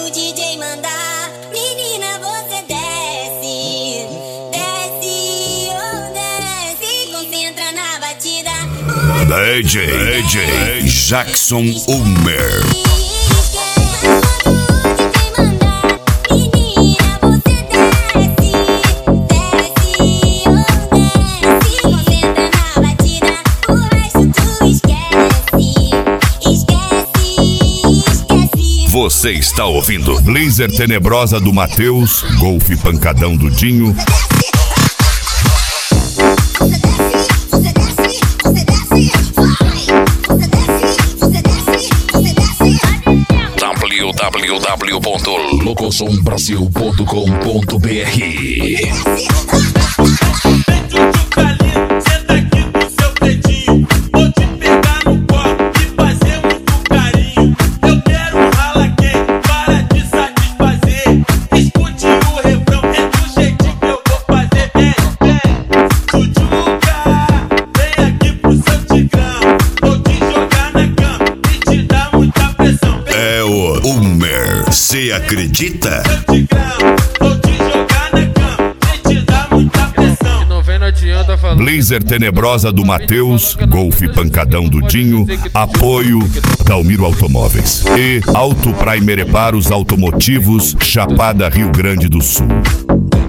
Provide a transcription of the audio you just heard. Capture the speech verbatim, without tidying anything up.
o D J mandar, menina, você desce, desce, oh, desce, concentra na batida. D J, D J Jackson Ulmer. Você está ouvindo Laser Tenebrosa do Matheus, Golfe Pancadão do Dinho. w w w ponto locosom brasil ponto com ponto b r. Você acredita? Blazer Tenebrosa do Matheus, Golfe Pancadão do Dinho, apoio Dalmiro Automóveis e Auto Primer Reparos Automotivos, Chapada, Rio Grande do Sul.